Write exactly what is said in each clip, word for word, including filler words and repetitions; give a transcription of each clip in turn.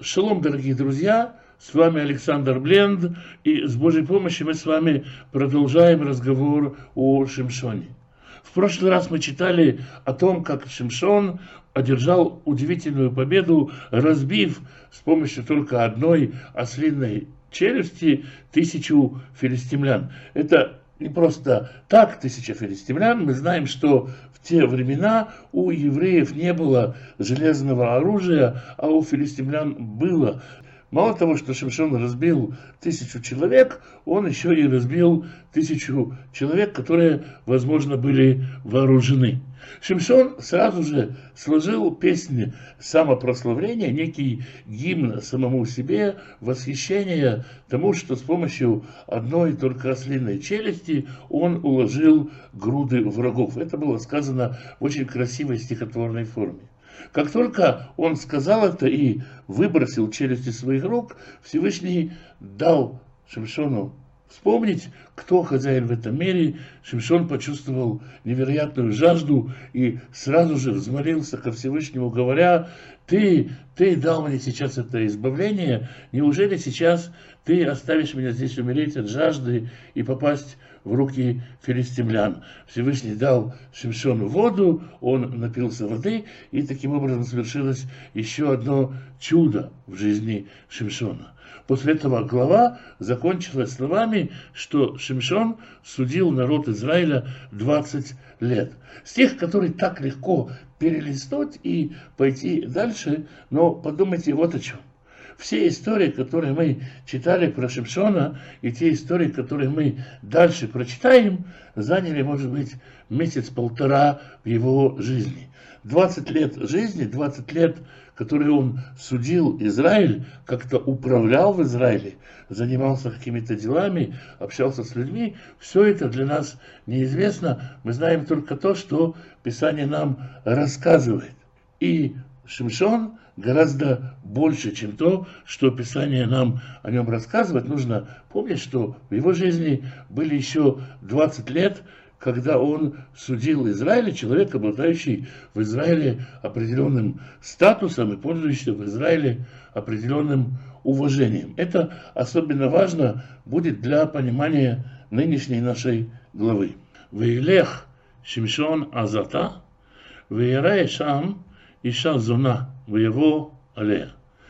Шалом, дорогие друзья, с вами Александр Бленд, и с Божьей помощью мы с вами продолжаем разговор о Шимшоне. В прошлый раз мы читали о том, как Шимшон одержал удивительную победу, разбив с помощью только одной ослиной челюсти тысячу филистимлян. Это не просто так тысяча филистимлян. Мы знаем, что в те времена у евреев не было железного оружия, а у филистимлян было. Мало того, что Шимшон разбил тысячу человек, он еще и разбил тысячу человек, которые, возможно, были вооружены. Шимшон сразу же сложил песнь самопрославления, некий гимн самому себе, восхищение тому, что с помощью одной только ослиной челюсти он уложил груды врагов. Это было сказано в очень красивой стихотворной форме. Как только он сказал это и выбросил челюсти своих рук, Всевышний дал Шимшону вспомнить, кто хозяин в этом мире. Шимшон почувствовал невероятную жажду и сразу же взмолился ко Всевышнему, говоря: «Ты, ты дал мне сейчас это избавление, неужели сейчас ты оставишь меня здесь умереть от жажды и попасть в руки филистимлян?» Всевышний дал Шимшону воду, он напился воды, и таким образом совершилось еще одно чудо в жизни Шимшона. После этого глава закончилась словами, что Шимшон судил народ Израиля двадцать лет. Стих, который так легко перелистнуть и пойти дальше, но подумайте вот о чем. Все истории, которые мы читали про Шимшона, и те истории, которые мы дальше прочитаем, заняли, может быть, месяц-полтора в его жизни. двадцать лет жизни, двадцать лет, которые он судил Израиль, как-то управлял в Израиле, занимался какими-то делами, общался с людьми, все это для нас неизвестно. Мы знаем только то, что Писание нам рассказывает. И Шимшон гораздо больше, чем то, что Писание нам о нем рассказывает. Нужно помнить, что в его жизни были еще двадцать лет, когда он судил Израиль, человек, обладающий в Израиле определенным статусом и пользующийся в Израиле определенным уважением. Это особенно важно будет для понимания нынешней нашей главы. «Вейлех Шимшон азата, веерае шам иша зона, веево алея».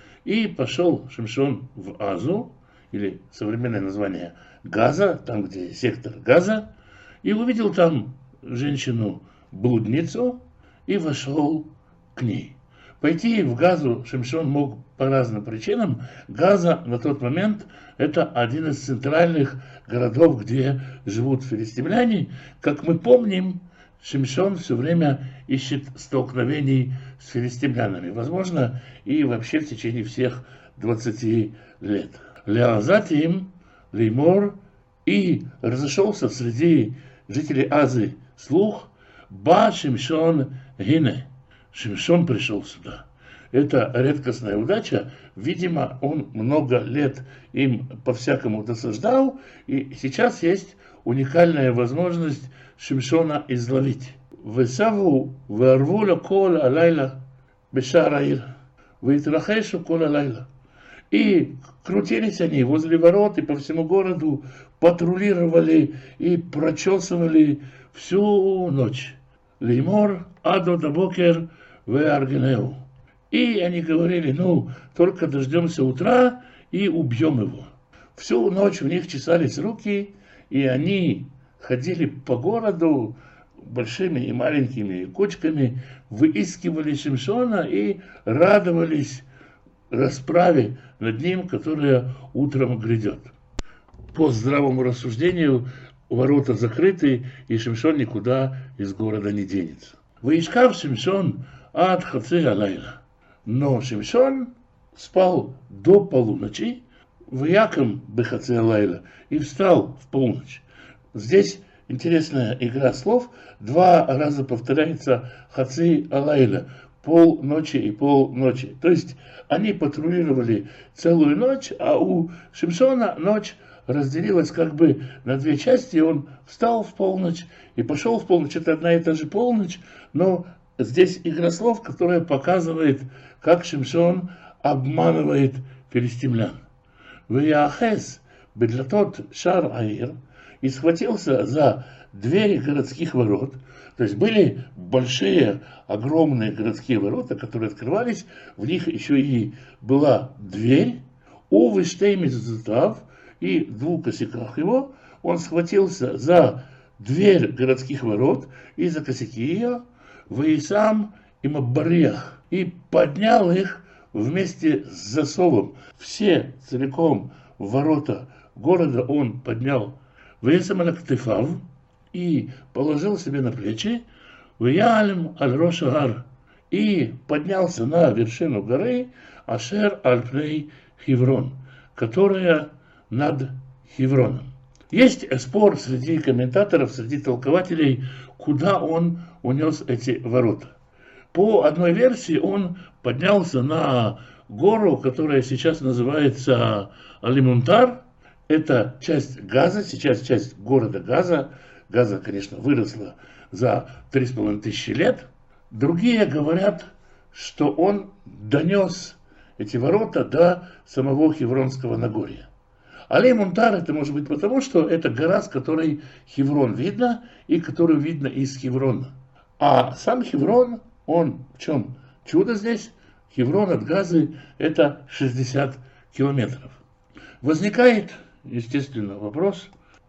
И пошел Шимшон в Азу, или современное название Газа, там, где сектор Газа, и увидел там женщину-блудницу и вошел к ней. Пойти в Газу Шимшон мог по разным причинам. Газа на тот момент это один из центральных городов, где живут филистимляне. Как мы помним, Шимшон все время ищет столкновений с филистимлянами. Возможно, и вообще в течение всех двадцати лет. Леазатим, Леймор, и разошелся среди жителей Азы слух: «Ба Шимшон гине». Шимшон пришел сюда. Это редкостная удача. Видимо, он много лет им по-всякому досаждал, и сейчас есть уникальная возможность Шимшона изловить. «Весаву веарвуля кол алайла бешар аир, вейтрахешу кол алайла». И крутились они возле ворот и по всему городу, патрулировали и прочесывали всю ночь. Леймор адо дабокер ве аргенеу. И они говорили: ну, только дождемся утра и убьем его. Всю ночь у них чесались руки, и они ходили по городу большими и маленькими кучками, выискивали Шимшона и радовались расправе над ним, которая утром грядет. По здравому рассуждению ворота закрыты, и Шимшон никуда из города не денется. Выискав Шимшон ад хаци алайла. Но Шимшон спал до полуночи, вяком бехаци алайла, и встал в полночь. Здесь интересная игра слов. Два раза повторяется хаци алайла. Полночи и полночи. То есть они патрулировали целую ночь, а у Шимшона ночь разделилась как бы на две части. Он встал в полночь и пошел в полночь. Это одна и та же полночь, но здесь игра слов, которая показывает, как Шимшон обманывает филистимлян. Ваяхес бедлатот шар аир, и схватился за двери городских ворот. То есть были большие, огромные городские ворота, которые открывались, в них еще и была дверь, у Виштеймизутав, и в двух косяках его он схватился за дверь городских ворот и за косяки ее, Ваисам и Маббарех, и поднял их вместе с засовом. Все целиком ворота города он поднял Ваисам аль-Ктифав и положил себе на плечи, Ваялем аль-Рошагар, и поднялся на вершину горы Ашер аль-Пней Хеврон, которая над Хевроном. Есть спор среди комментаторов, среди толкователей, куда он унес эти ворота. По одной версии он поднялся на гору, которая сейчас называется Алимунтар. Это часть Газа, сейчас часть города Газа. Газа, конечно, выросла за три с половиной тысячи лет. Другие говорят, что он донес эти ворота до самого Хевронского Нагорья. Алей-Мунтар это может быть потому, что это гора, с которой Хеврон видно, и которую видно из Хеврона. А сам Хеврон, он в чем чудо здесь? Хеврон от Газы это шестьдесят километров. Возникает, естественно, вопрос,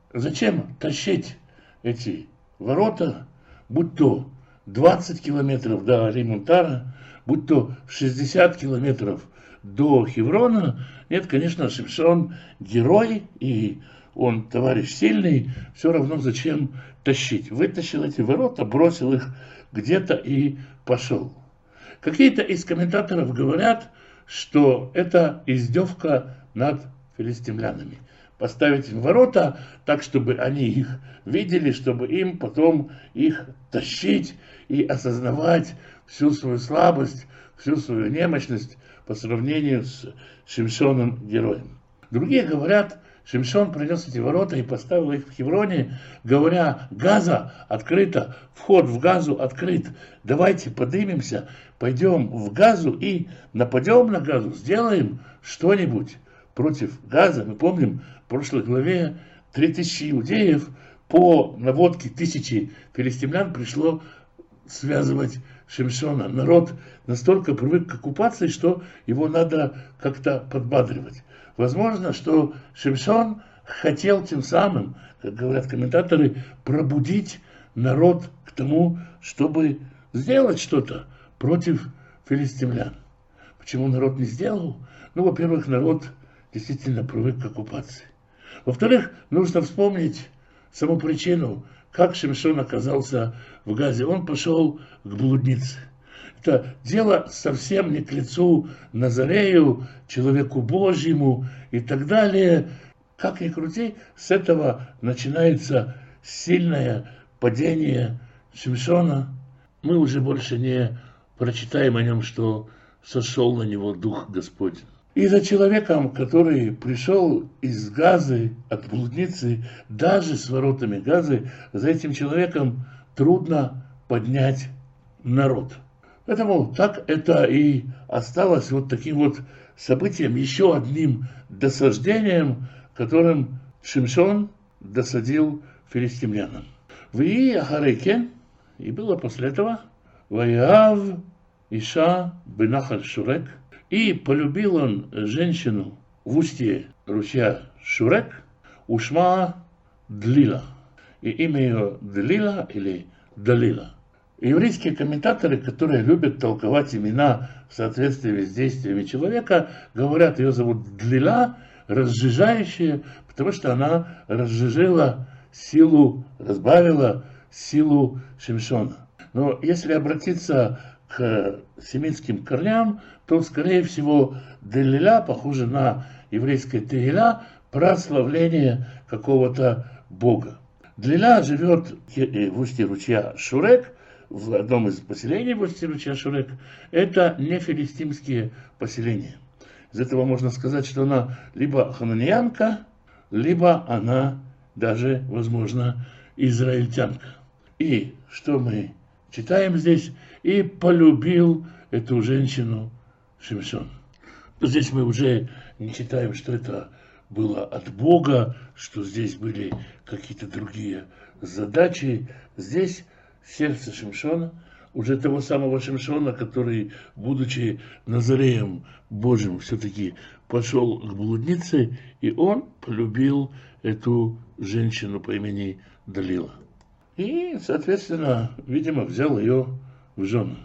зачем тащить эти ворота, будь то двадцать километров до Алей-Мунтара, будь то шестьдесят километров до Хеврона. Нет, конечно, Шимшон герой, и он товарищ сильный, все равно зачем тащить. Вытащил эти ворота, бросил их где-то и пошел. Какие-то из комментаторов говорят, что это издевка над филистимлянами. Поставить им ворота так, чтобы они их видели, чтобы им потом их тащить и осознавать всю свою слабость, всю свою немощность по сравнению с Шимшоном героем. Другие говорят, Шимшон принес эти ворота и поставил их в Хевроне, говоря, Газа открыта, вход в Газу открыт, давайте поднимемся, пойдем в Газу и нападем на Газу, сделаем что-нибудь против Газа. Мы помним, в прошлой главе три тысячи иудеев по наводке тысячи филистимлян пришло связывать Шимшона. Народ настолько привык к оккупации, что его надо как-то подбадривать. Возможно, что Шимшон хотел тем самым, как говорят комментаторы, пробудить народ к тому, чтобы сделать что-то против филистимлян. Почему народ не сделал? Ну, во-первых, народ действительно привык к оккупации. Во-вторых, нужно вспомнить саму причину, как Шимшон оказался в Газе. Он пошел к блуднице. Это дело совсем не к лицу Назарею, человеку Божьему и так далее. Как ни крути, с этого начинается сильное падение Шимшона. Мы уже больше не прочитаем о нем, что сошел на него Дух Господень. И за человеком, который пришел из Газы, от блудницы, даже с воротами Газы, за этим человеком трудно поднять народ. Поэтому так это и осталось вот таким вот событием, еще одним досаждением, которым Шимшон досадил филистимлянам. Вии Ахареке, и было после этого, Ваяав Иша бенахаль Шурек, и полюбил он женщину в устье ручья Шурек, ушма Длила, и имя ее Длила или Далила. Еврейские комментаторы, которые любят толковать имена в соответствии с действиями человека, говорят, ее зовут Длила, разжижающая, потому что она разжижила силу, разбавила силу Шимшона. Но если обратиться к семитским корням, то, скорее всего, Делиля похоже на еврейское Tehillah, прославление какого-то бога. Делиля живет в устье ручья Шурек, в одном из поселений в устье ручья Шурек. Это не филистимские поселения. Из этого можно сказать, что она либо хананиянка, либо она даже, возможно, израильтянка. И что мы читаем здесь? И полюбил эту женщину Шимшон. Здесь мы уже не читаем, что это было от Бога, что здесь были какие-то другие задачи. Здесь сердце Шимшона, уже того самого Шимшона, который, будучи Назареем Божьим, все-таки пошел к блуднице, и он полюбил эту женщину по имени Далила. И, соответственно, видимо, взял ее в жены.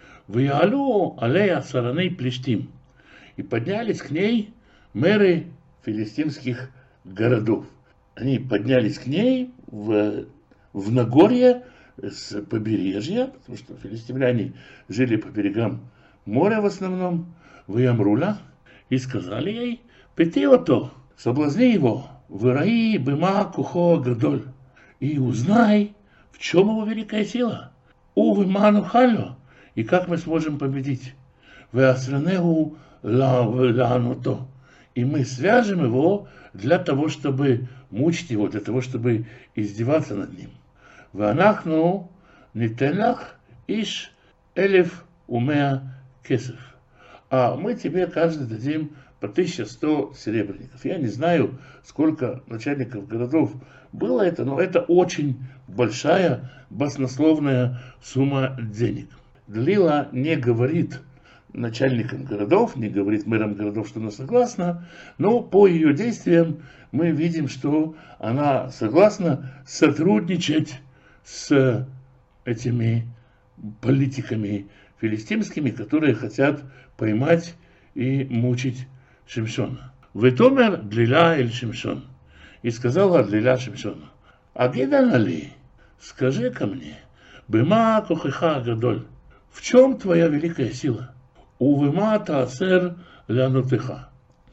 «Ваялу алея сараней плештим». И поднялись к ней мэры филистимских городов. Они поднялись к ней в, в Нагорье с побережья, потому что филистимляне жили по берегам моря в основном, в Ямруля, и сказали ей: «Петиото, соблазни его, выраи быма кухо гадоль, и узнай, в чем его великая сила, у выману халю, и как мы сможем победить, в асранегу лануто, и мы свяжем его для того, чтобы мучить его, для того, чтобы издеваться над ним. Ванахну нитенах иш элев умеа кесов». А мы тебе каждый дадим по тысяче сто серебряников. Я не знаю, сколько начальников городов было это, но это очень большая баснословная сумма денег. Далила не говорит начальникам городов, не говорит мэрам городов, что она согласна, но по ее действиям мы видим, что она согласна сотрудничать с этими политиками филистимскими, которые хотят поймать и мучить Шимшона. «Ветомер Далила эль Шимшон». И сказала Далила Шимшону: «Агидана ли, скажи ко мне, быма кохиха гадоль, в чем твоя великая сила? Увыма таасер лянутыха.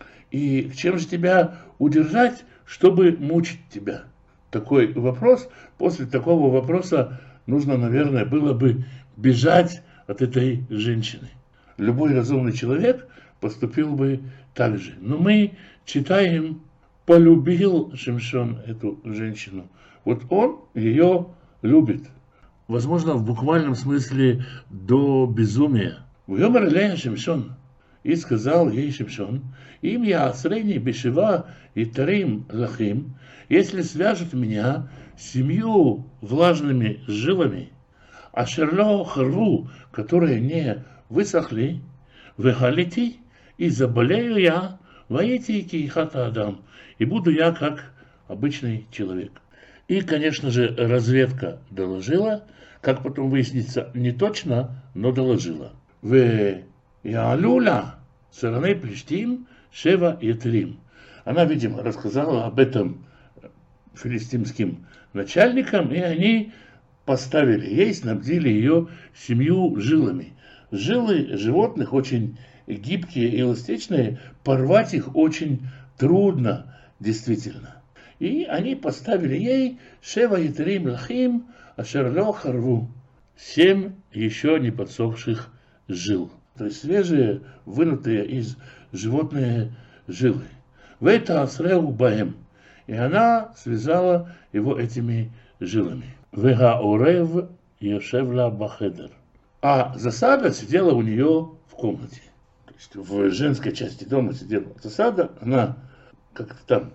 И чем же тебя удержать, чтобы мучить тебя?» Такой вопрос, после такого вопроса нужно, наверное, было бы бежать от этой женщины. Любой разумный человек поступил бы так же. Но мы читаем: полюбил Шимшон эту женщину. Вот он ее любит. Возможно, в буквальном смысле до безумия. «Вьомер лея Шимшон». И сказал ей Шимшон: «Им я срени бешева и тарим лахим, если свяжут меня семью влажными жилами, а шерло харву, которые не высохли, выхалити, и заболею я, воите кихата адам, и буду я как обычный человек». И, конечно же, разведка доложила, как потом выяснится, не точно, но доложила. «В яалюля сараней плештим шева етрим». Она, видимо, рассказала об этом филистимским начальникам, и они поставили ей, снабдили ее семью жилами. Жилы животных очень гибкие и эластичные, порвать их очень трудно, действительно. И они поставили ей шева етрим лахим ашерло харву, семь еще не подсохших жил. То есть свежие, вынутые из животные жилы. В это асреу баем. И она связала его этими жилами. Вега орев ешевла бахедер. А засада сидела у нее в комнате. То есть в женской части дома сидела засада. Она как-то там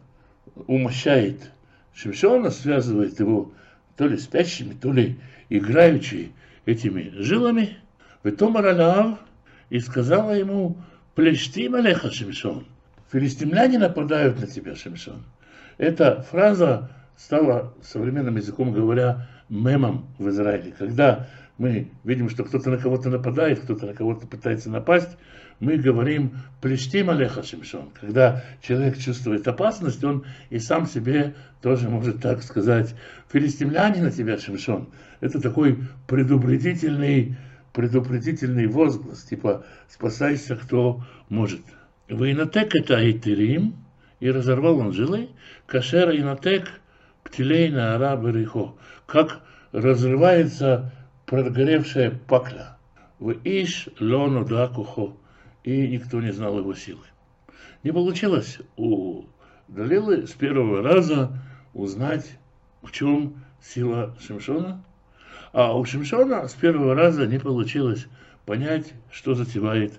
умощает Шимшона, связывает его то ли спящими, то ли играючи этими жилами. Ветомар алав, и сказала ему: «Плештим алеха, Шимшон». Филистимляне нападают на тебя, Шимшон. Эта фраза стала, современным языком говоря, мемом в Израиле. Когда мы видим, что кто-то на кого-то нападает, кто-то на кого-то пытается напасть, мы говорим «Плештим алеха, Шимшон». Когда человек чувствует опасность, он и сам себе тоже может так сказать: «Филистимляне на тебя, Шимшон». Это такой предупредительный, предупредительный возглас, типа «спасайся, кто может». «Вейнатек это айтерим», и разорвал он жилы, «кашер инатек птилей наара берихо», как разрывается прогоревшая пакля. «В иш лону да кухо», и никто не знал его силы. Не получилось у Далилы с первого раза узнать, в чем сила Шимшона, а у Шимшона с первого раза не получилось понять, что затевает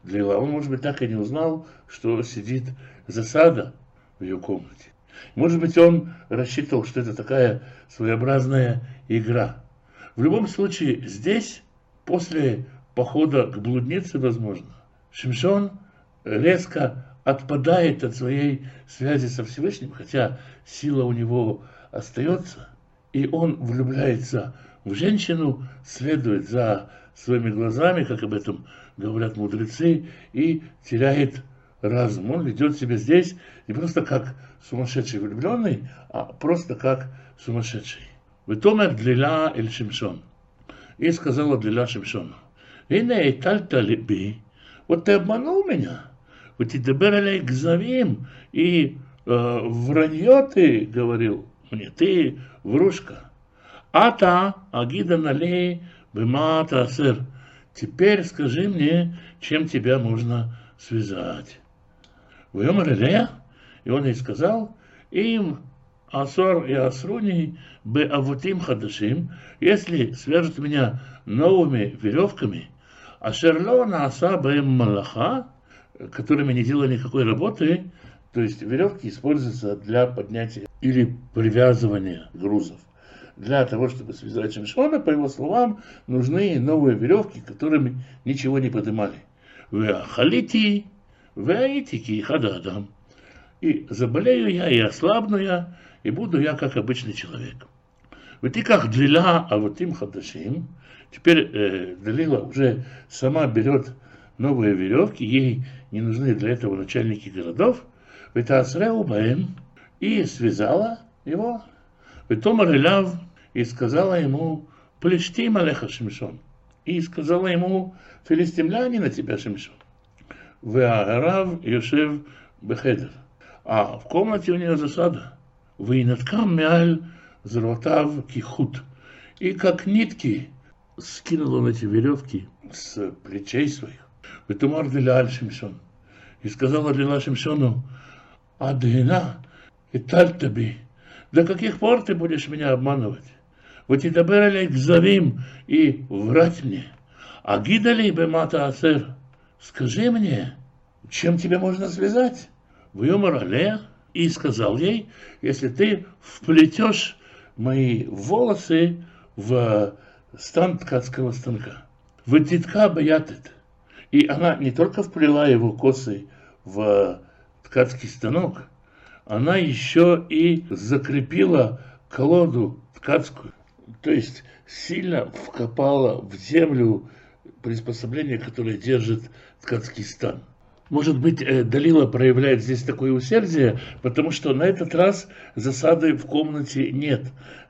Далила. Он, может быть, так и не узнал, что сидит засада в ее комнате. Может быть, он рассчитывал, что это такая своеобразная игра. В любом случае, здесь, после похода к блуднице, возможно, Шимшон резко отпадает от своей связи со Всевышним, хотя сила у него остается, и он влюбляется в женщину, следует за своими глазами, как об этом говорят мудрецы, и теряет разум. Он ведет себя здесь не просто как сумасшедший влюбленный, а просто как сумасшедший. Витомер Далила эль Шимшон. И сказала Далила Шимшону: «Ине итальта либи, вот ты обманул меня, вот ты доберали гзавим, и э, вранье ты говорил мне, ты врушка. Ата агида налей бемата асер. Теперь скажи мне, чем тебя можно связать». Вьомер Элея, и он ей сказал: им асор и асруни бе авутим хадашим, если свяжут меня новыми веревками, ашерло нааса бэм малаха, которыми не делали никакой работы, то есть веревки используются для поднятия или привязывания грузов. Для того, чтобы связать Шимшона, по его словам, нужны новые веревки, которыми ничего не поднимали. Веахалити, веаитики, хададам. И заболею я, и ослабну я, и буду я как обычный человек. В этиках Далила, а вот им хадашим. Теперь э, Далила уже сама берет новые веревки, ей не нужны для этого начальники городов. В это асреубаем, и связала его. Витомар Эляв, и сказала ему: «Плештим алеха Шимшон». И сказала ему: «Филистимляне на тебя, Шимшон». Веарав Йошев бехедер. А в комнате у нее засада. Вейнаткам мяль зротав кихут. И как нитки скинул он эти веревки с плечей своих. Витомар Далила Шимшон. И сказала Далила Шимшону: «Адына и тальтаби. До каких пор ты будешь меня обманывать? Вот и добрали к завим и врать мне. А гидали бемата асер. Скажи мне, чем тебя можно связать?» Вьомар Элея, и сказал ей: если ты вплетешь мои волосы в стан ткацкого станка. Вытитка баятет. И она не только вплела его косы в ткацкий станок, она еще и закрепила колоду ткацкую, то есть сильно вкопала в землю приспособление, которое держит ткацкий стан. Может быть, Далила проявляет здесь такое усердие, потому что на этот раз засады в комнате нет.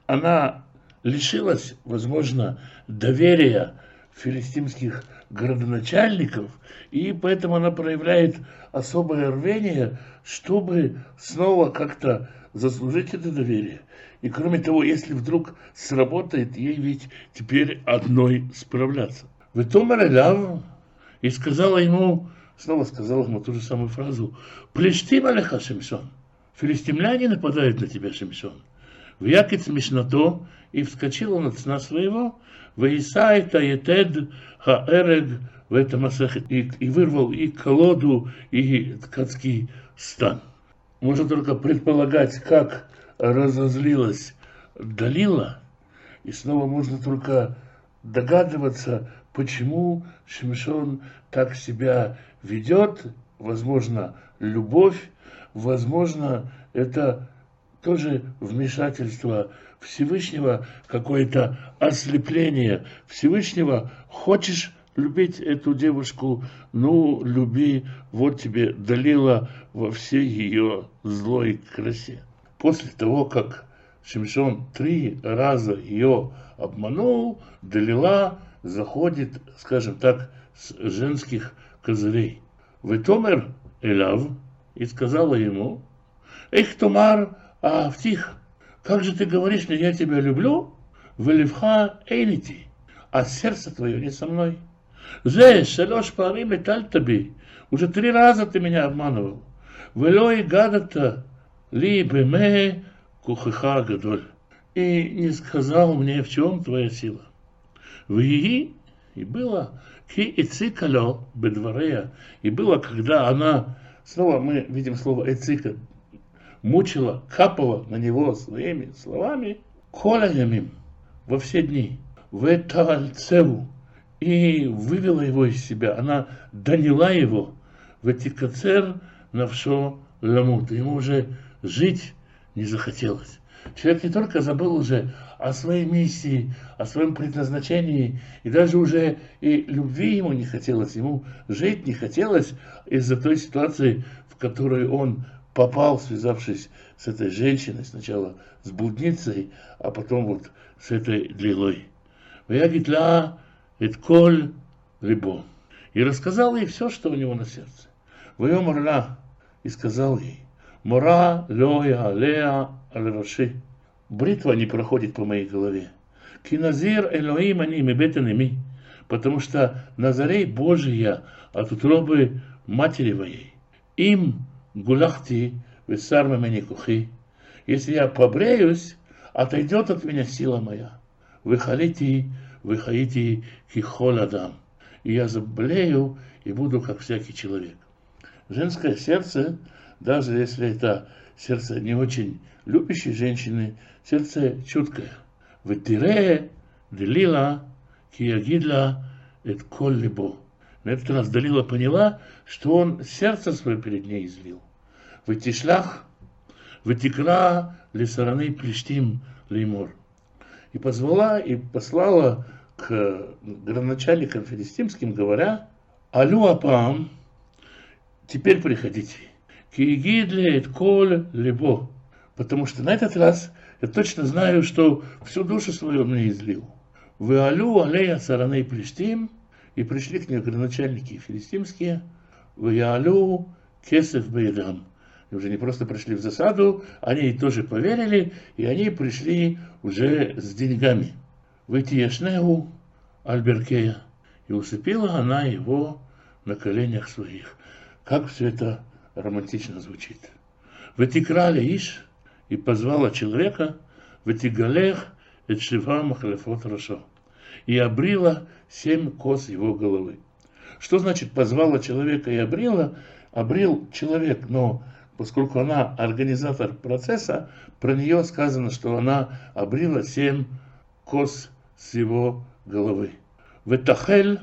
Она лишилась, возможно, доверия филистимских городоначальников, и поэтому она проявляет особое рвение, чтобы снова как-то заслужить это доверие. И кроме того, если вдруг сработает, ей ведь теперь одной справляться. Витомар Эляв, и сказала ему, снова сказала ему ту же самую фразу: «Плештим алеха Шимшон». Филистимляне нападают на тебя, Шимшон. В якец мишнато, и вскочил он от сна своего, ваисай таетед хаэрег в этом асахет, и, и вырвал и колоду, и ткацкий стан. Можно только предполагать, как разозлилась Далила, и снова можно только догадываться, почему Шимшон так себя ведет. Возможно, любовь, возможно, это тоже вмешательство Всевышнего, какое-то ослепление Всевышнего. Хочешь любить эту девушку, ну, люби, вот тебе Далила во всей ее злой красе. После того, как Шимшон три раза ее обманул, Далила заходит, скажем так, с женских козырей. Витомер Элав, и сказала ему: «Эх, Томар, а втих, как же ты говоришь мне, я тебя люблю, веливха эйнити, а сердце твое не со мной. Зе шелош парим и тальтаби, уже три раза ты меня обманывал. Велой гадата ли беме кухиха гадоль, и не сказал мне, в чем твоя сила. Виги, и было Ки эцикало бедварея. И было, когда она, снова мы видим слово эцика, мучила, капала на него своими словами, коля ямим, во все дни, в цеву, и вывела его из себя, она доняла его, в этикацер навшо ламут. Ему уже жить не захотелось. Человек не только забыл уже о своей миссии, о своем предназначении, и даже уже и любви ему не хотелось, ему жить не хотелось из-за той ситуации, в которой он попал, связавшись с этой женщиной, сначала с блудницей, а потом вот с этой длилой. «Ваягитла эт коль либо». И рассказал ей все, что у него на сердце. «Ваемарла» и сказал ей: «Мора лоя алея аль-раши». Бритва не проходит по моей голове. «Киназир элоим они мебетен ими». Потому что Назарей Божий я от утробы матери моей. Им гуляхти весар мемени кухи. Если я побреюсь, отойдет от меня сила моя. Выхалити, выхаити кихол адам. И я заблею и буду как всякий человек. Женское сердце, даже если это сердце не очень любящей женщины, сердце чуткое. Ветире делила киягидла эт коль либо. На этот раз Далила поняла, что он сердце свое перед ней излил. Ветишлях, ветикра лесараны плештим леймор. И позвала и послала к градоначальникам филистимским, говоря: «Алю апам, теперь приходите, киегидле эт коль либо». Потому что на этот раз я точно знаю, что всю душу свою мне излил. Вы алю алея сараней плештим. И пришли к ней градоначальники филистимские. Вы алю кесев бейдам. И уже не просто пришли в засаду, они тоже поверили, и они пришли уже с деньгами. Выйти яшнеу альберкея. И усыпила она его на коленях своих. Как все это романтично звучит. Вытикрали иш, и позвала человека, вытигалех эт шива махлефот рашо. И обрила семь кос его головы. Что значит позвала человека и обрила? Обрил человек, но поскольку она организатор процесса, про нее сказано, что она обрила семь кос с его головы. Ветахель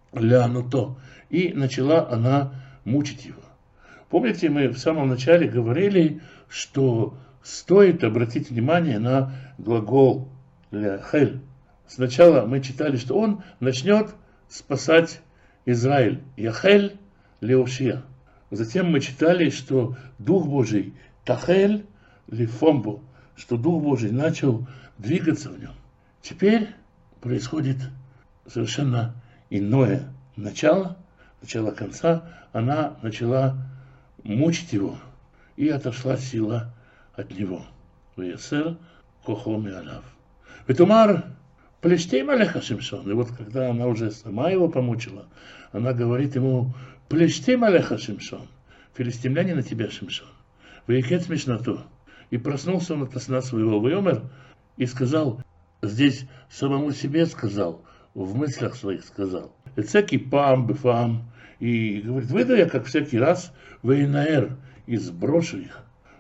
лянуто. И начала она мучить его. Помните, мы в самом начале говорили, что стоит обратить внимание на глагол ляхель. Сначала мы читали, что он начнет спасать Израиль. Яхель леошия. Затем мы читали, что Дух Божий тахель лифомбу, что Дух Божий начал двигаться в нем. Теперь происходит совершенно иное начало, начало конца. Она начала мучить его, и отошла сила от него. Веясер кохоми алав. Ветумар плештим алеха Шимшон. И вот когда она уже сама его помучила, она говорит ему: плештим алеха Шимшон. Филистимляне на тебя, Шимшон. Ваикет смешноту. И проснулся он от сна своего, вайомер, и сказал, здесь самому себе сказал, в мыслях своих сказал: эцеки пам бефам. И говорит: выйду я, как всякий раз, вейнаэр, и сброшу их.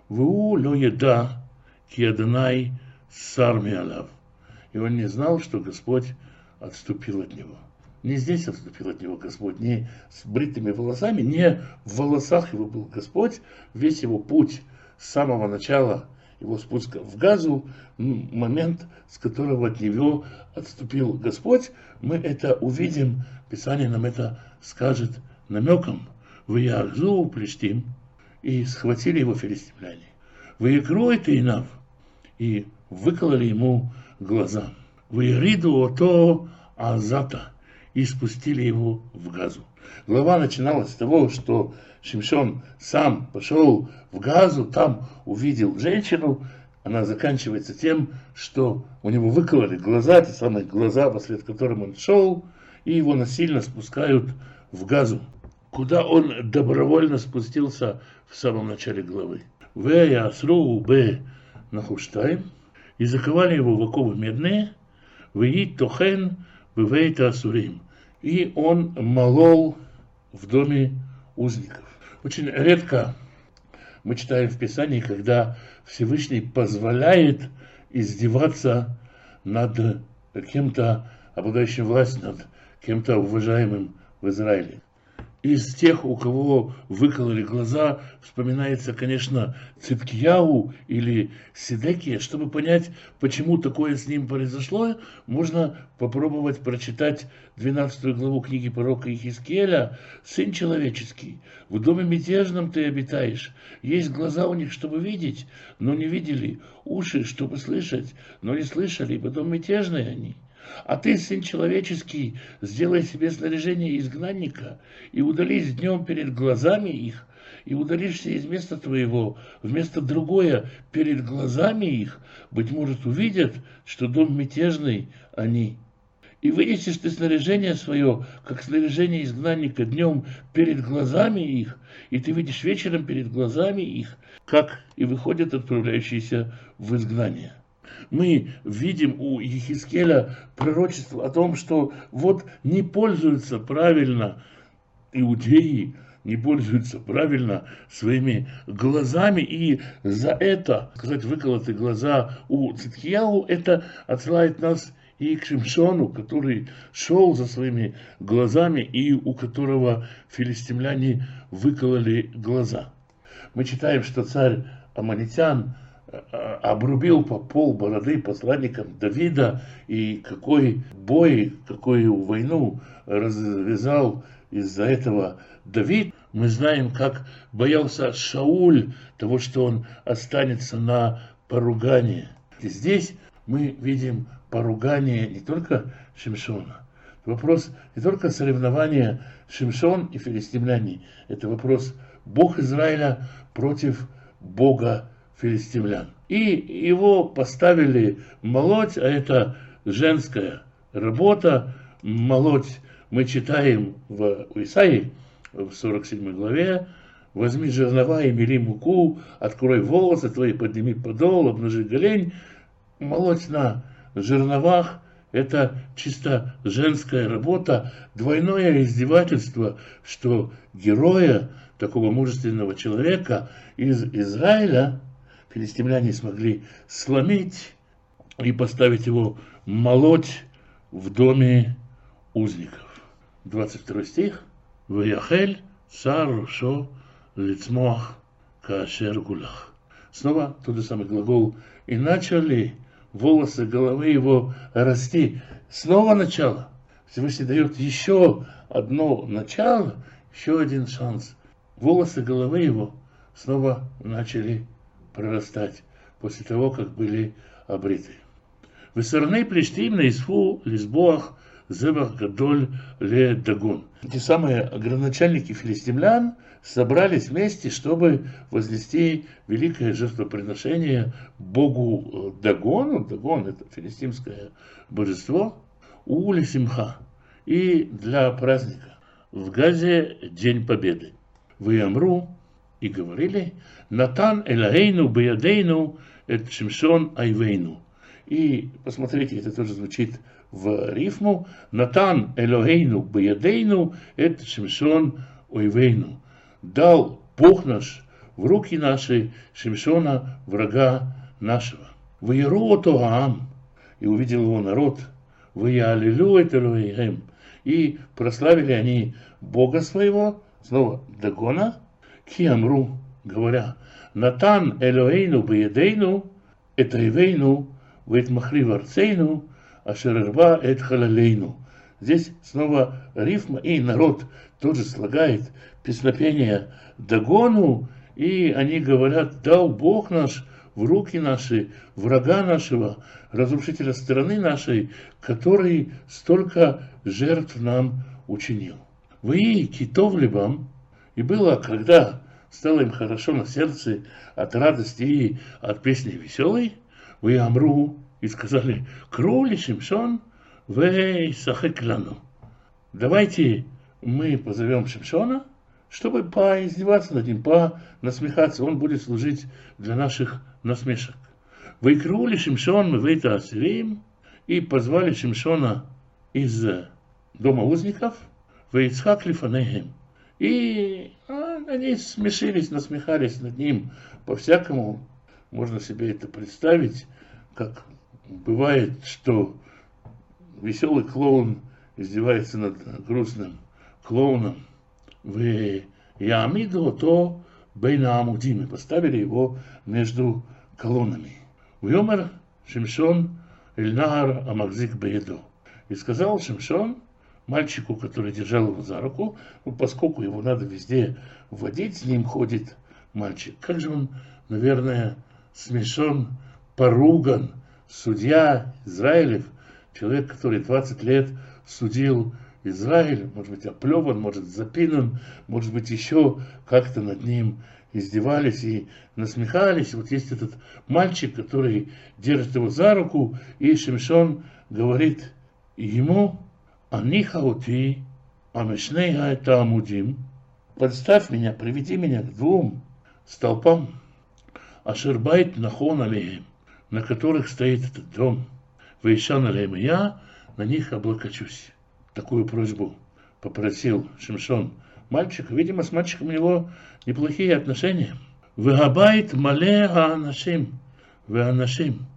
Ву ло еда киаднай сарми алав. И он не знал, что Господь отступил от него. Не здесь отступил от него Господь, не с бритыми волосами, не в волосах его был Господь. Весь его путь с самого начала его спуска в Газу, момент, с которого от него отступил Господь, мы это увидим, Писание нам это скажет намеком. В Яхзу плештим, и схватили его филистимляне. В Якру это инав, и выкололи ему глаза. В Яриду ото азата, и спустили его в Газу. Глава начиналась с того, что Шимшон сам пошел в Газу, там увидел женщину. Она заканчивается тем, что у него выкололи глаза, те самые глаза, вслед которым он шел, и его насильно спускают в Газу, куда он добровольно спустился в самом начале главы. В ясру б нахуштайм, и заковали его в оковы медные, в ит тохен бывейта асурим, и он молол в доме узников. Очень редко мы читаем в Писании, когда Всевышний позволяет издеваться над кем-то, обладающим властью, над кем-то уважаемым в Израиле. Из тех, у кого выкололи глаза, вспоминается, конечно, Циткияу или Сидекия. Чтобы понять, почему такое с ним произошло, можно попробовать прочитать двенадцатую главу книги пророка Ихискеля. «Сын человеческий, в доме мятежном ты обитаешь. Есть глаза у них, чтобы видеть, но не видели, уши, чтобы слышать, но не слышали, ибо дом мятежный они. А ты, сын человеческий, сделай себе снаряжение изгнанника и удались днем перед глазами их, и удалишься из места твоего в место другое перед глазами их, быть может, увидят, что дом мятежный они. И вынесешь ты снаряжение свое, как снаряжение изгнанника днем перед глазами их, и ты видишь вечером перед глазами их, как и выходят отправляющиеся в изгнание». Мы видим у Ихискеля пророчество о том, что вот не пользуются правильно иудеи, не пользуются правильно своими глазами, и за это, сказать, выколоты глаза у Циткияу, это отсылает нас и к Шимшону, который шел за своими глазами, и у которого филистимляне выкололи глаза. Мы читаем, что царь Аммонитян обрубил по пол бороды посланникам Давида, и какой бой, какую войну развязал из-за этого Давид. Мы знаем, как боялся Шауль того, что он останется на поругание. И здесь мы видим поругание не только Шимшона. Вопрос не только соревнования Шимшон и филистимляне. Это вопрос Бог Израиля против Бога филистимлян. И его поставили молоть, а это женская работа. Молоть мы читаем в Исаии, в сорок седьмой главе. «Возьми жернова и мели муку, открой волосы твои, подними подол, обнажи голень». Молоть на жерновах – это чисто женская работа, двойное издевательство, что героя, такого мужественного человека из Израиля, филистимляне смогли сломить и поставить его молоть в доме узников. двадцать второй стих. «Ваяхель цар шо лицмох каашер гулах». Снова тот же самый глагол. «И начали волосы головы его расти». Снова начало. Всевышний дает еще одно начало, еще один шанс. Волосы головы его снова начали прорастать после того, как были обриты. «Весарней плештим наисфу лизбоах зебах гадоль ле дагон». Те самые градоначальники филистимлян собрались вместе, чтобы вознести великое жертвоприношение богу Дагону. Дагон – это филистимское божество. Ули симха. И для праздника. В Газе День Победы. Ваямру. И говорили: «Натан элahейну беядейну эт Шимшон айвейну». И посмотрите, это тоже звучит в рифму. «Натан элохейну беядейну эт Шимшон айвейну». Дал Бог наш в руки наши Шимшона, врага нашего. «Ваяру тоаам». И увидел его народ. «Ваялилю эт элохейхем». И прославили они Бога своего, снова Дагона, Киамру, говоря: «Натан Элоэйну беедейну, это Ивейну, вет махрив арцейну, ашерерба эт халалейну». Здесь снова рифма, и народ тоже слагает песнопение Дагону, и они говорят: «Дал Бог наш в руки наши врага нашего, разрушителя страны нашей, который столько жертв нам учинил». «Вы китов либам». И было, когда стало им хорошо на сердце от радости и от песни веселой, вы амру, и сказали: «Крули Шимшон, вей сахеклану». Давайте мы позовем Шимшона, чтобы поиздеваться над ним, понасмехаться. Он будет служить для наших насмешек. «Вы крули Шимшон, мы вейта асирим», и позвали Шимшона из дома узников, Вейцхак лифанейхем. И а, они смешились, насмехались над ним. По-всякому можно себе это представить, как бывает, что веселый клоун издевается над грустным клоуном. Вы Ямиду то бейна амудим, поставили его между колоннами. Вьомер Шимшон эльнахар амахзик бееду. И сказал Шимшон мальчику, который держал его за руку, ну, поскольку его надо везде вводить, с ним ходит мальчик. Как же он, наверное, смешон, поруган, судья Израилев, человек, который двадцать лет судил Израиль, может быть, оплеван, может, запинан, может быть, еще как-то над ним издевались и насмехались. Вот есть этот мальчик, который держит его за руку, и Шимшон говорит ему: «Анихаути, амешнейха это амудим». Подставь меня, приведи меня к двум столпам, ашербайт нахон алейхем, на которых стоит этот дом. Вейшан алейхем, я на них облокочусь. Такую просьбу попросил Шимшон мальчика. Видимо, с мальчиком у него неплохие отношения. Вегабайт мале анашим, веанашим,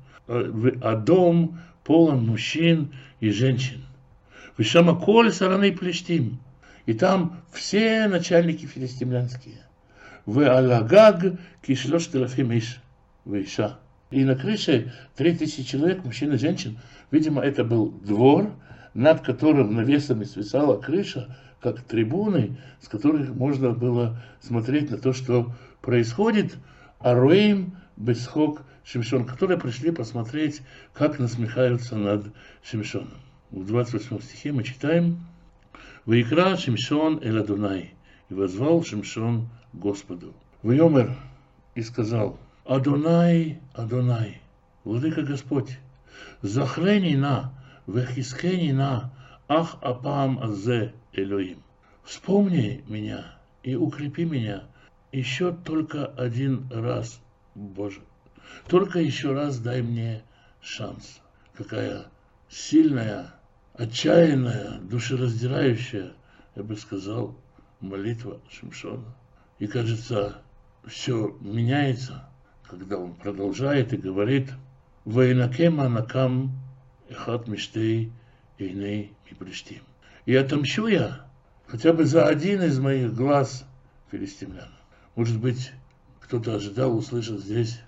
а дом полон мужчин и женщин. Вишама коль сараны плештим, и там все начальники филистимлянские. Ве алагаг кишлош телафим иш, вейша. И на крыше три тысячи человек, мужчин и женщин. Видимо, это был двор, над которым навесами свисала крыша, как трибуны, с которых можно было смотреть на то, что происходит. Аруэйм бесхок Шимшон, которые пришли посмотреть, как насмехаются над Шимшоном. В двадцать восьмом стихе мы читаем: «Ваикра Шимшон эль Адонай», и возвал Шимшон Господу. Вайомер, и сказал: «Адонай, Адонай, Владыка Господь, захрени на, вехискени на, ах апам азе Элоим. Вспомни меня и укрепи меня еще только один раз, Боже. Только еще раз дай мне шанс». Какая сильная, отчаянная, душераздирающая, я бы сказал, молитва Шимшона. И кажется, все меняется, когда он продолжает и говорит: «Ваинакема накам эхат миштей эйней миприштим». И отомщу я хотя бы за один из моих глаз филистимлян. Может быть, кто-то ожидал услышать здесь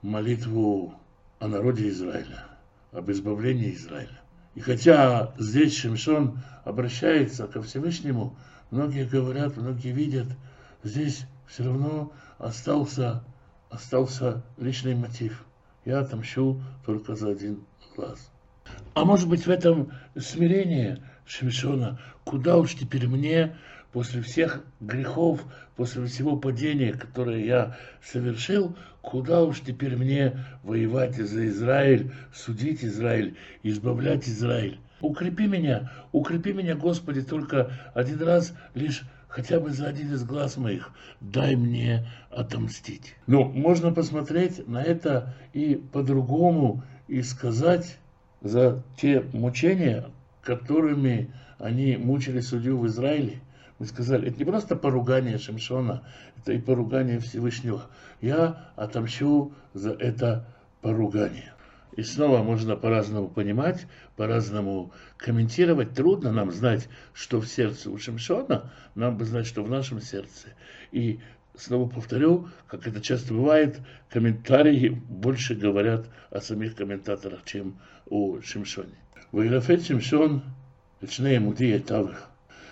молитву о народе Израиля, об избавлении Израиля. И хотя здесь Шимшон обращается ко Всевышнему, многие говорят, многие видят, здесь все равно остался, остался личный мотив. Я отомщу только за один глаз. А может быть, в этом смирении Шимшона: куда уж теперь мне, после всех грехов, после всего падения, которое я совершил, куда уж теперь мне воевать за Израиль, судить Израиль, избавлять Израиль? Укрепи меня, укрепи меня, Господи, только один раз, лишь хотя бы за один из глаз моих, дай мне отомстить. Ну, можно посмотреть на это и по-другому, и сказать: за те мучения, которыми они мучили судью в Израиле, мы сказали, это не просто поругание Шимшона, это и поругание Всевышнего. Я отомщу за это поругание. И снова можно по-разному понимать, по-разному комментировать. Трудно нам знать, что в сердце у Шимшона, нам бы знать, что в нашем сердце. И снова повторю, как это часто бывает, комментарии больше говорят о самих комментаторах, чем о Шимшоне. «Ваилафет Шимшон эчней муди этавых».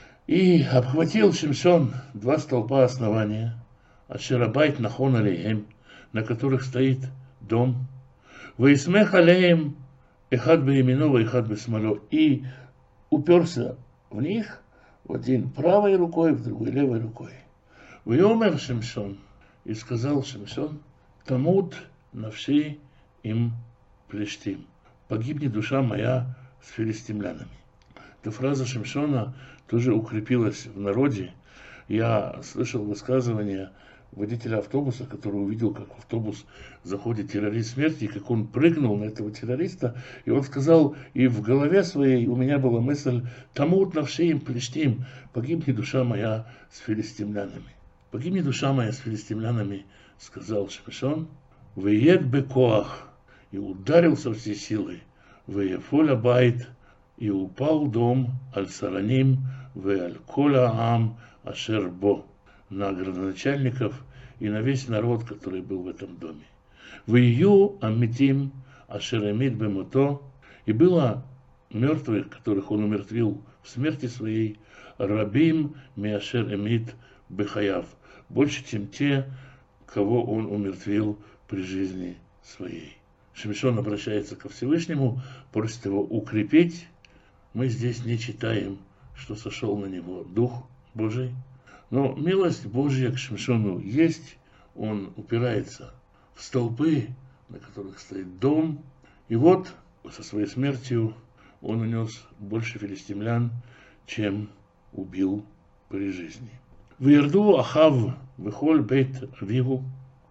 И обхватил Шимшон два столпа основания, ашерабайт нахон алейхем, на которых стоит дом, ваисмех алейхем эхад беемино, эхад бесмало, и уперся в них в один правой рукой, в другой левой рукой. Вайомер Шимшон, и сказал Шимшон: «Тамут навши им плештим». Погибнет душа моя с филистимлянами. Эта фраза Шимшона тоже укрепилась в народе. Я слышал высказывания водителя автобуса, который увидел, как в автобус заходит террорист смерти, и как он прыгнул на этого террориста, и он сказал, и в голове своей у меня была мысль, «Тамут навшеим плештим, погибнет душа моя с филистимлянами». «Погибнет душа моя с филистимлянами», сказал Шимшон, «Веет бекоах», и ударил со всей силой, «Веефоля байт», и упал дом аль-сараним, «Веаль-коля ам ашер-бо», на градоначальников и на весь народ, который был в этом доме. «Вею амитим ашеремит бемото», и было мертвых, которых он умертвил в смерти своей, «рабим миашер эмит бехаяв», больше, чем те, кого он умертвил при жизни своей. Шимшон обращается ко Всевышнему, просит его укрепить. Мы здесь не читаем, что сошел на него Дух Божий. Но милость Божья к Шимшону есть. Он упирается в столпы, на которых стоит дом. И вот со своей смертью он унес больше филистимлян, чем убил при жизни. «Вирду Ахав вихоль бейт Авиву».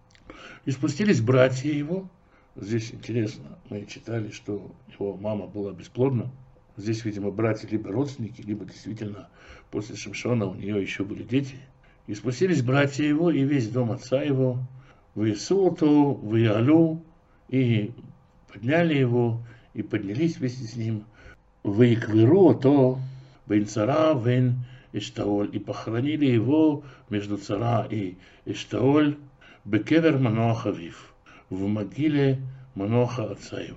И спустились братья его. Здесь интересно, мы читали, что его мама была бесплодна. Здесь, видимо, братья либо родственники, либо действительно после Шимшона у нее еще были дети. И спустились братья его и весь дом отца его, в Исуоту, в Иалу, и подняли его, и поднялись вместе с ним, в Икверуото, в Инцара, в Эштаоль, и похоронили его между Цара и Эштаоль, бекевер Маноаха Авив, в могиле Маноаха отца его.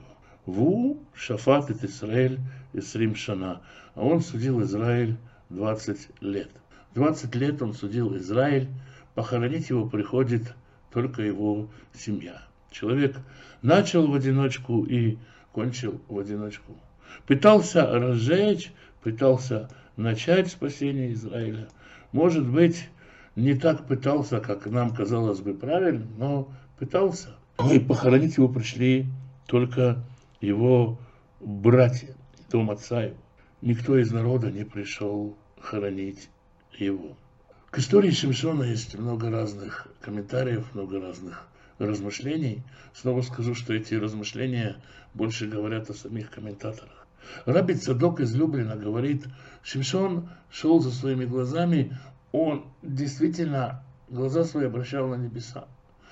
Ву шафат эт Исраэль Исрим шана, а он судил Израиль двадцать лет. двадцать лет он судил Израиль, похоронить его приходит только его семья. Человек начал в одиночку и кончил в одиночку. Пытался разжечь, пытался начать спасение Израиля. Может быть, не так пытался, как нам казалось бы правильно, но пытался. И похоронить его пришли только его братья, дом отца его. Никто из народа не пришел хоронить его. К истории Шимшона есть много разных комментариев, много разных размышлений. Снова скажу, что эти размышления больше говорят о самих комментаторах. Раби Цадок из Люблина говорит, Шимшон шел за своими глазами, он действительно глаза свои обращал на небеса.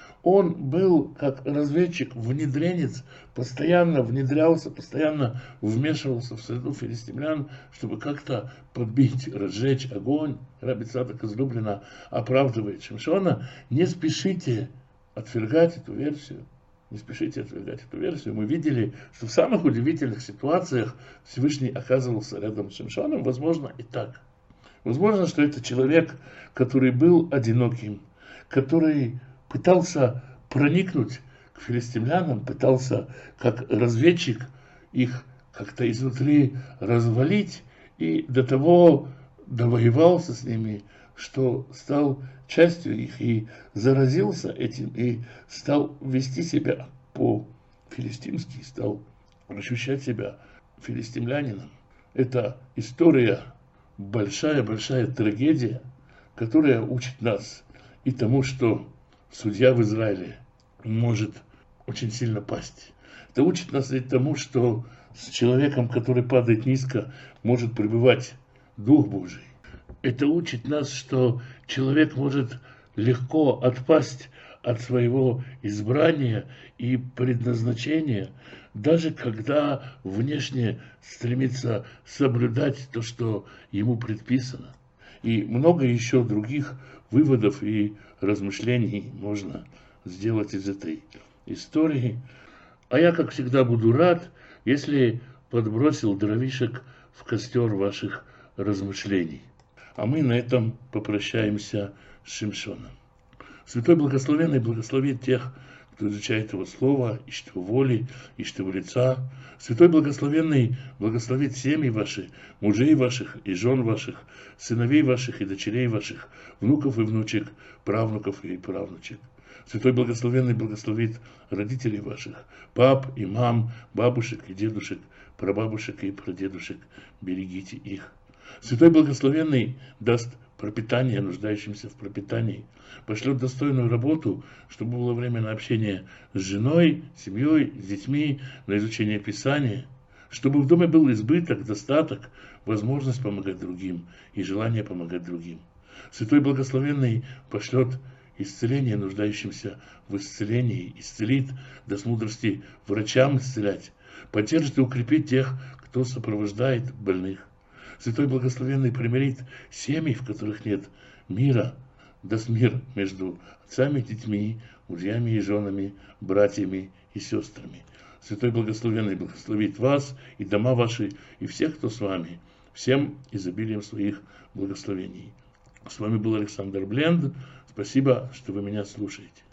Он был как разведчик, внедренец, постоянно внедрялся, постоянно вмешивался в среду филистимлян, чтобы как-то подбить, разжечь огонь. Раби Цадок из Люблина оправдывает Шимшона. Не спешите отвергать эту версию. Не спешите отвергать эту версию. Мы видели, что в самых удивительных ситуациях Всевышний оказывался рядом с Шимшоном. Возможно, и так. Возможно, что это человек, который был одиноким, который пытался проникнуть к филистимлянам, пытался как разведчик их как-то изнутри развалить, и до того довоевался с ними, что стал частью их и заразился этим, и стал вести себя по-филистимски, стал ощущать себя филистимлянином. Это история, большая-большая трагедия, которая учит нас и тому, что судья в Израиле может очень сильно пасть. Это учит нас и тому, что с человеком, который падает низко, может пребывать Дух Божий. Это учит нас, что человек может легко отпасть от своего избрания и предназначения, даже когда внешне стремится соблюдать то, что ему предписано. И много еще других выводов и размышлений можно сделать из этой истории. А я, как всегда, буду рад, если подбросил дровишек в костер ваших размышлений. А мы на этом попрощаемся с Шимшоном. Святой Благословенный благословит тех, кто изучает его слово, ищет его воли, ищет его лица. Святой Благословенный благословит семьи ваши, мужей ваших и жен ваших, сыновей ваших и дочерей ваших, внуков и внучек, правнуков и правнучек. Святой Благословенный благословит родителей ваших, пап и мам, бабушек и дедушек, прабабушек и прадедушек. Берегите их. Святой Благословенный даст пропитание нуждающимся в пропитании, пошлет достойную работу, чтобы было время на общение с женой, семьей, с детьми, на изучение Писания, чтобы в доме был избыток, достаток, возможность помогать другим и желание помогать другим. Святой Благословенный пошлет исцеление нуждающимся в исцелении, исцелит, даст мудрости врачам исцелять, поддержит и укрепит тех, кто сопровождает больных. Святой Благословенный примирит семьи, в которых нет мира, даст мир между отцами и детьми, мужьями и женами, братьями и сестрами. Святой Благословенный благословит вас и дома ваши, и всех, кто с вами, всем изобилием своих благословений. С вами был Александр Бленд. Спасибо, что вы меня слушаете.